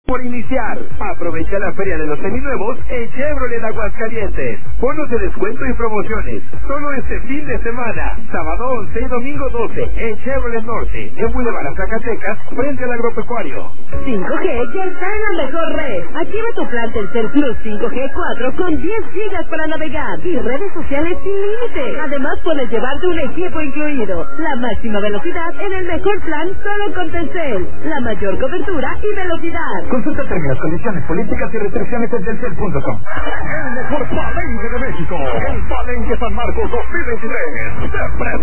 por iniciar. Aprovecha la feria de los seminuevos en Chevrolet Aguascalientes. Bonos de descuento y promociones. Solo este fin de semana. Sábado 11 y domingo 12 en Chevrolet Norte, en Boulevard Zacatecas, frente al agropecuario. 5G ya está en la mejor red. Activa tu plan Telcel Plus 5G 4 con 10 gigas para navegar y redes sociales sin límite. Además puedes llevarte un equipo incluido. La máxima velocidad en el mejor plan solo con Telcel. La mayor cobertura y velocidad. Consulta términos, condiciones, políticas y restricciones en telcel.com. El mejor palenque de México. El Palenque San Marcos 2023.